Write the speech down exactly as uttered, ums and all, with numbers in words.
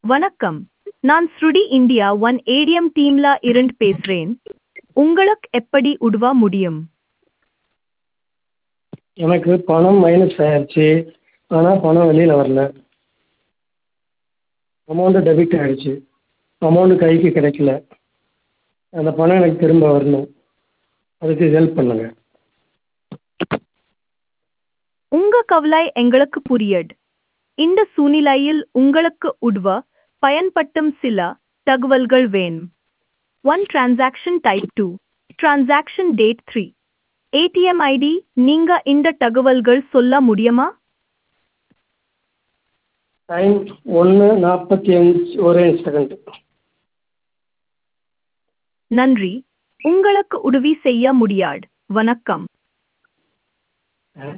வணக்கம். நான் ஸ்ருடி India one ATM டீம்ல இருந்து பேசுறேன். உங்களுக்கு எப்படி உதவ முடியும்? எனக்கு பணம் மைனஸ் ஆயிடுச்சு. ஆனால் பணம் வெளியில் வரல. அமௌண்ட்டு டெபிட் ஆகிடுச்சு. அமௌண்ட்டு கைக்கு கிடைக்கல. அந்த பணம் எனக்கு திரும்ப வரணும். அதுக்கு ஹெல்ப் பண்ணுங்கள். உங்க கவலை எங்களுக்கு புரியுது. இந்த சூழ்நிலையில் உங்களுக்கு உதவ பயன்படுத்தும் சில தகவல்கள் வேணும். One transaction type two transaction date three ATM ID நீங்க இந்த தகவல்கள் சொல்ல முடியுமா? டைம் ஒன்று நாற்பத்தி அஞ்சு ஒரே செகண்ட். நன்றி. உங்களுக்கு உதவி செய்ய முடியாது. வணக்கம்.